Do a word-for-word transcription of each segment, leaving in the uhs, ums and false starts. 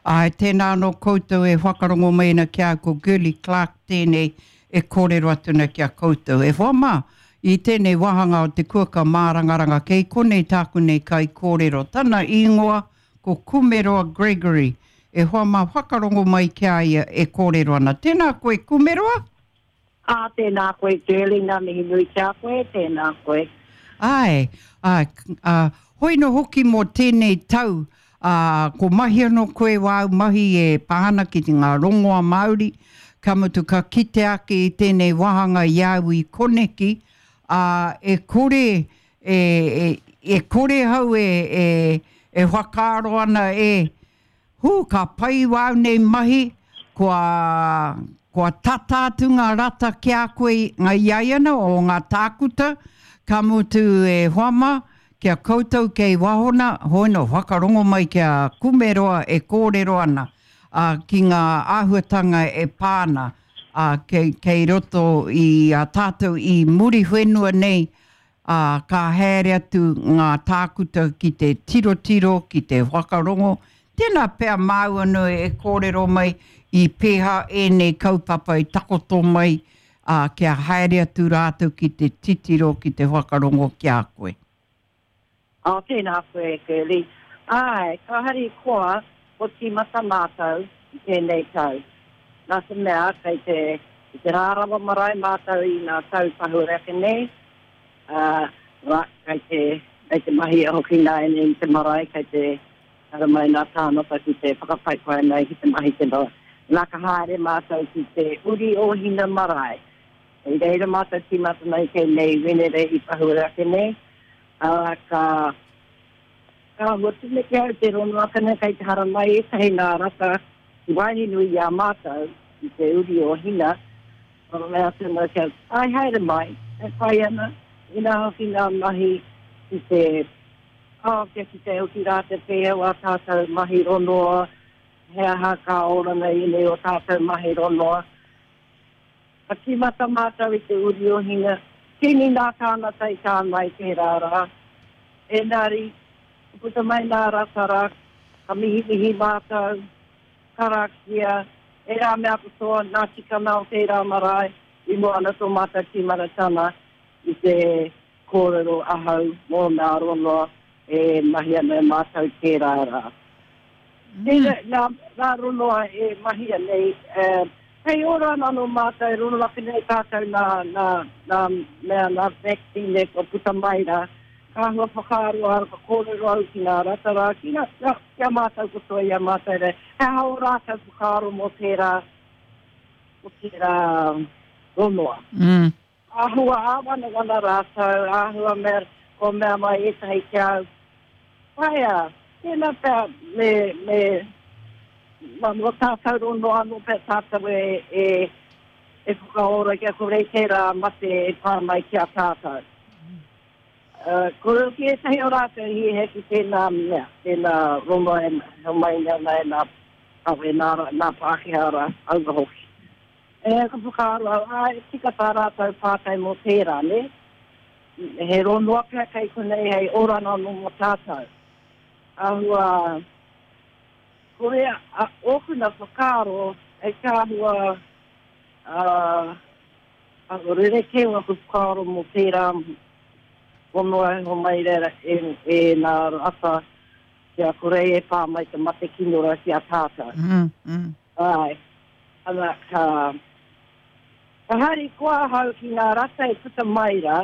Ai, tēnā no koutou e whakarongo mai na kia ko Gurley Clark tēnei e kōrero atu na kia koutou. E whama, i tēnei wahanga o te kuaka mārangaranga kei konei tāku nei kai kōrero. Tana ingoa ko Kumeroa Gregory. E whama whakarongo mai kia ia e kōrero ana. Tēnā koe Kumeroa? Ah, tēnā koe Gurley, nā mihi nui kia koe, tēnā koe. Ai, ai, uh, hoi no hoki mō tēnei tau, uh, ko mahi anō koe wāu mahi e pāhana ki te ngā rongoa Māori, ka mutu ka kite ake i tēnei wahanga iau i koneki, uh, e kore, e, e, e kore hau e, e, e whakaaro ana e, hu, ka pai wāu nei mahi, kua, kua tatatu ngā rata kia koe ngā iaiana o ngā tākuta, ka mutu e whama, kia koutou kei wahona, hoi no whakarongo mai kia Kumeroa e kōrero ana, uh, ki ngā āhuatanga e pāna, uh, kei, kei roto i uh, tātou i muri whenua nei, uh, ka haere atu ngā tākuta ki te tiro tiro, ki te whakarongo, tēnā pēr māu anu e kōrero mai i pēha e nei kaupapa i takoto mai, Uh, kia haere atu rātou ki te titiro, ki te whakarongo kia koe. Oh, tēnā koe, Gurley. Ai, ka hari koa, o ti mata mātou, i tēnei tau. Nā se mea, kei te, te rārawa marae mātou i nā tau pahureke nei. Uh, ra, kei te, kei te mahi e hoki nai nei te marae, kei te, ara mai nā tānota ki te whakapaipai nei ki te mahi te noa. Nā ka haere mātou ki te uri o hina marae. I reira mātou ti mata nei kei nei wenere i pahurake nei. Uh, ka ka hotu me kia te rono akana kei te hara mai e tahi nā rata i waihi nui i a mātou i te uri o hina. Ono mea te mea kia, ai haere mai, e whai ana, i nā hoki nā mahi i te kao kia ki te uki rā te pēhau a tātou mahi ronoa, hea haka orana i nei o tātou mahi ronoa. Ka timata mātou i te uri o hinga, tini nā kānata i kā mai te rāra. E nari, puta mai nā ratara, ka mihi mihi mātou, karakia, e rā mea kutoa, nā tika nao te rā marae, i mo ana tō mātou timara tana, i te kōrero ahau, mō nā ronoa, e mahi ana mātou te rāra. Tēnā, nā, nā ronoa e mahi anei, e, hei ora nano mātai rono laki nei tātou nā, nā, nā, mea nā vaccine o puta maira. Ka hua whakaaro ara ka kōrero au ki nā ratara. Ki nā, kia mātou kutoa ia mātai re. Hei hao rātou whakaaro mo tērā, mo tērā ronoa. Mm. Ahua āwana wana rātou, ahua mea, ko mea mai e tahi ki au. Paia, tēnā pēr me, me, ma mo tātou rono anu pe tātou e, e, e whakaora kia kore tērā mate e pārmai kia tātou. Uh, kore ki e tahi o rātou hi he ki tēnā mea, tēnā rono e mai nea nai nā awe nā, nā Pākehara auga hoki. E ka whakaaro au, a e tika tā rātou pātai mo tērā, ne? He rono apea kei konei hei orana no mo tātou. Ahua, Korea, a okuna whakaaro, e kāhua, uh, a rere kewa ku whakaaro mo tērā, onoa ho mai rera e, e nā rata, kia Korea e pā mai te mate kinora ki a tātou. Mm, mm. Ai, ana ka, ka hari kua hau ki nā rata e puta maira,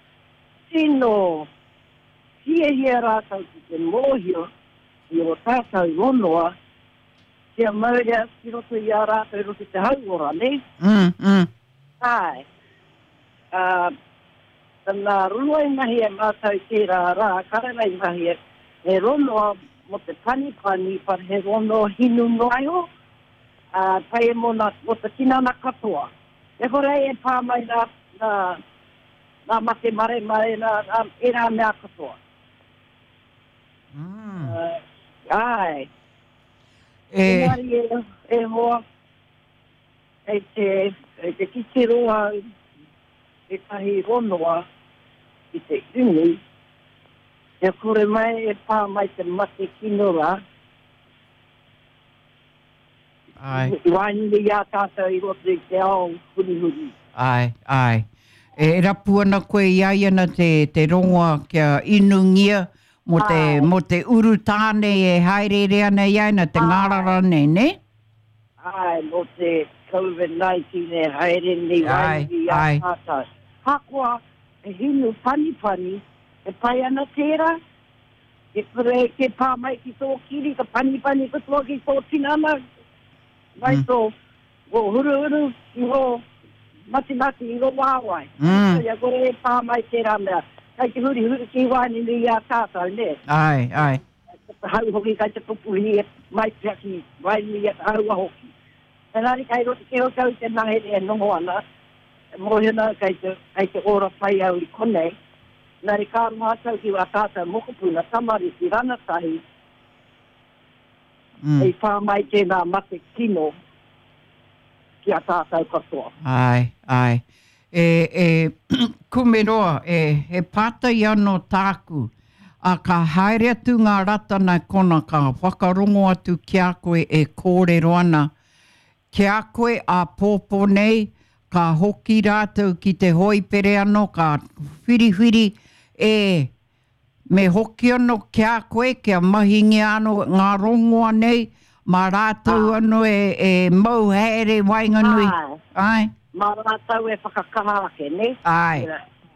tino, hia hia rātau ki te mōhio, i o tātou ronoa, kia maurea ki roto i a rātou roto te hauora, ne? Mm, mm. Ai. Uh, Tana runoi mahi e mātou tērā rā, karanai mahi e, e ronoa mo te panipani, par he rono hinu noaio, uh, pai e mo na, mo te tinana katoa. E hore e pā mai nā, nā, nā mate mare mare, nā, nā, e rā mea katoa. Mm. Uh, ai. E, E, e, e hoa, e te, e te kitiroa, e tahi ronoa, i te unu, e kore mai e pā mai te mate kinora, Ai. I waini ni ia tātou i roto i te ao huri huri. Ai, ai. E rapu ana koe iai ana te, te rongoa kia inungia mo te, mo te uru tāne e haerere ana iai na te ngarara nei, ne? Ai, mo te COVID nineteen e haere ni waini i a tātou. Hakoa, e hinu pani pani, e pai ana tērā, e kore ke pāmai ki tō kiri, ka pani pani ka tō ki tō tinana, mai tō, o huru huru, i ho, mati mati, i ho wāwai. Mm. Ia kore e pāmai tērā mea, kai te huri huri ki wāni ni a tātou, ne? Ai, ai. Hau hoki kai te pupuhi e mai piaki, waini i a haua hoki. E nari kai roti ke o kau te nahere e nongo ana, mo hena kai te, kai te ora pai au i konei, nari kāru hātau ki wā tātou mokopuna tamari ki ranatahi, Mm. e whāmai tēnā mate kino ki a tātou katoa. Ai, ai. E, e, kumeroa, e, e pātai anō tāku, a ka haere atu ngā ratana kona ka whakarongo atu ki a koe e kōrero ana. Ki a koe a pōpō nei, ka hoki rātou ki te hoi pere anō, ka whiri whiri e me hoki anō ki a koe, kia mahingi anō ngā rongoa nei, mā rātou Ah. anō e, e mau haere wainganui. Ai. Ai, Mā rātou e whakakaharake, ne? ai.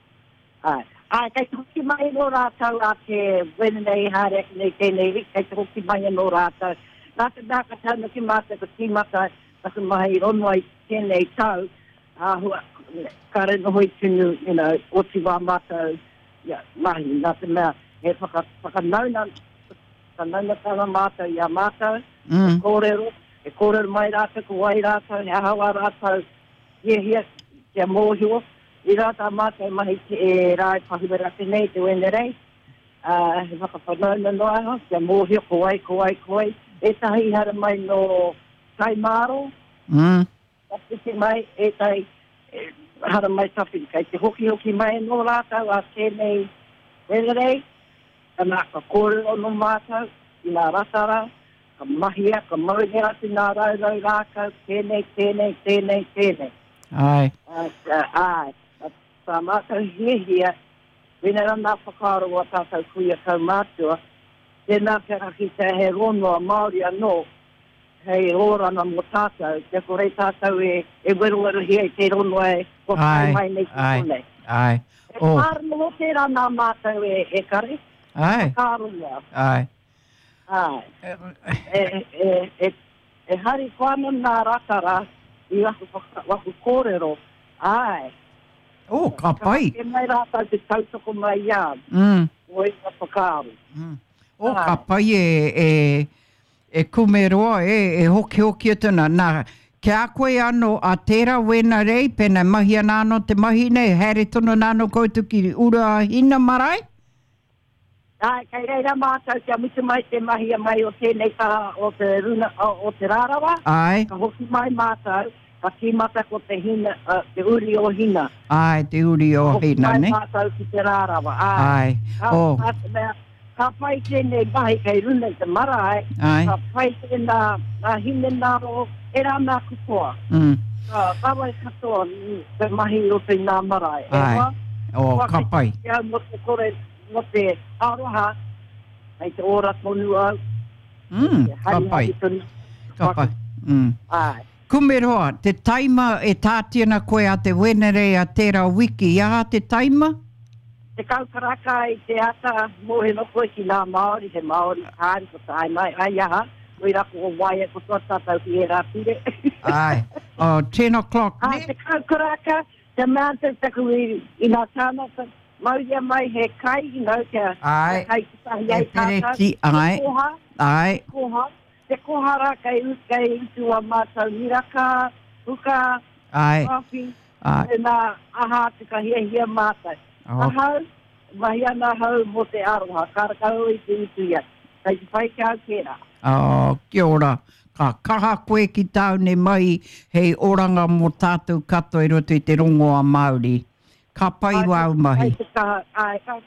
Ai. Ai, kai te hoki mai no rātou a te wena nei harek nei tēnei rik, kai te hoki mai no rātou. Nā te nāka tāna ki mātou ka tīmata, naka mai rono ai tēnei tau, a hua, ka reno hoi tunu, you know, o ti wā mātou, ia, mahi, nā te mea, e whaka, whakanauna, whakanauna tāna mātou i a mātou, Mm. e kōrero, e kōrero mai rātou, ko wai rātou, he hawa rātou, hia hia, kia mōhio, i rātou mātou mahi te e rai pahiwera te nei, te wene rei, uh, he whakawhanauna no aha, kia mōhio, ko wai, ko wai, ko wai, e tahi hara mai no Taimaro, Mm. tapiti mai, e tai, e, hara mai tapiti, kai te hoki hoki mai no rātou, a tēnei wene rei, ka nā ka kōrero no mātou, i nā ratara, ka mahia, ka maungia atu nā raurau rākau, tēnei, tēnei, tēnei, tēnei. Ai. Uh, uh, ai, tā mātou hia hia, wina rana whakaro a tātou kuia kau mātua, tēnā pera ki te he ronoa Māori anō, hei rōrana mo tātou, te kore tātou e, e weru weru hia i te ronoa e, ko Ai, kai mai nei ki ai, konei. ai. E Oh, pārno ho te rana mātou e, e kare, ai, whakaro ia. ai. Ai, e, e, e, e hari whana nā ratara, i waku, whaka- waku kōrero, ai. Oh, ka pai. E mai rātou te tautoko mai ia, Mm. o i ka whakaaro. Mm. Oh, Ai. ka pai e, e, e kumeroa, e, e hoki hoki atuna. Nā, ke a koe anō a tērā wena rei, pena mahi ana anō te mahi nei, haere tono nāno koutu ki ura hina marae? Ai, kei reira mātou kia mitu mai te mahi a mai o tēnei ka o te runa, o, o te rārawa. Ai, Ka hoki mai mātou, ka tīmata ko te hina, uh, te uri o hina. ai, te uri o Hoki hina, mai ne? mātou ki te rārawa. Ai. Ai, Ka, oh, ka, mea, ka pai tēnei mahi kei runa i te marae. ai, Ka pai tēnā, nā hine nā ro, e rā nā kutoa. mm, Ka kawai katoa, mm, te mahi o te nā marae. E Ai. wā? oh, ka pai. Ia mo te kore, mo te aroha, ai te ora tonu au. Mm, te ka hari pai, hari tonu. ka pai. Mm. Ai. Kumeroa, te taima e tātiana koe a te wenere a tērā wiki, ia te taima? Te kaukaraka i te ata, mo he no koe ki nā Māori, he Māori kāri ko tā ai mai, ai aha, oi rako o waia ko tō tātou ki e rā pire. Ai, oh, ten o'clock, Ah, ne? te kaukaraka, te mātou taku i, i nā tānaka, mauria mai he kai, you know, te Ai. te kai ki tahi E ai pere tātou. ki, ai, Te koha, ai, koha, te kohara kai ut kai utu a mātou miraka, huka, ai, coffee, ai, e nā aha te ka hia hia mātou. oh, Ahau, mahi ana hau mo te aroha, karakau i te utu ia. Kai te pai kia kera. oh, kia ora. Ka kaha koe ki tāune mai hei oranga mo tātou kato i roto i te rongo a Māori. Ka pai wau mahi. Ai, te ka, ai, ka,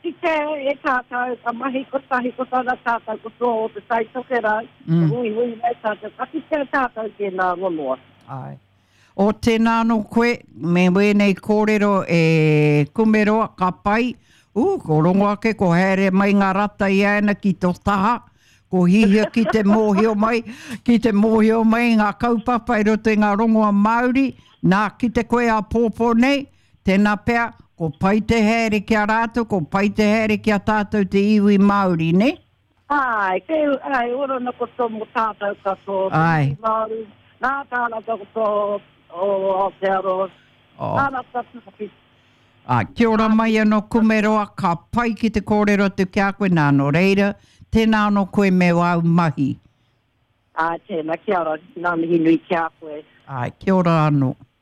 ki te e tātou, ka mahi ko tahi ko tāna tātou ko tō o te tai tokera, mm. hui hui mai tātou, ka ki te tātou ki nā rongoa. Ai. O tēnā no koe, me wēnei kōrero e kumeroa ka pai, u, ko rongoa ke, ko here mai ngā rata i aina ki tō taha, ko hihia ki te mōhio mai, ki te mōhio mai ngā kaupapa i roto i ngā rongoa Māori, nā ki te koe a pōpō nei, tēnā pēr, ko pai te here ki a rātou, ko pai te here ki a tātou te iwi Māori, ne? Ai, ke, ai, ora na ko tō mo tātou ka tō, ai. Māori, nā tāna ka tō, o Aotearoa, nāna tātou ka piti. Ai, kia ora mai anō kumeroa, ka pai ki te kōrero tu kia koe nā no reira, tēnā anō koe me wau mahi. Ai, tēnā, kia ora, nā mihi nui kia koe. Ai, kia ora anō.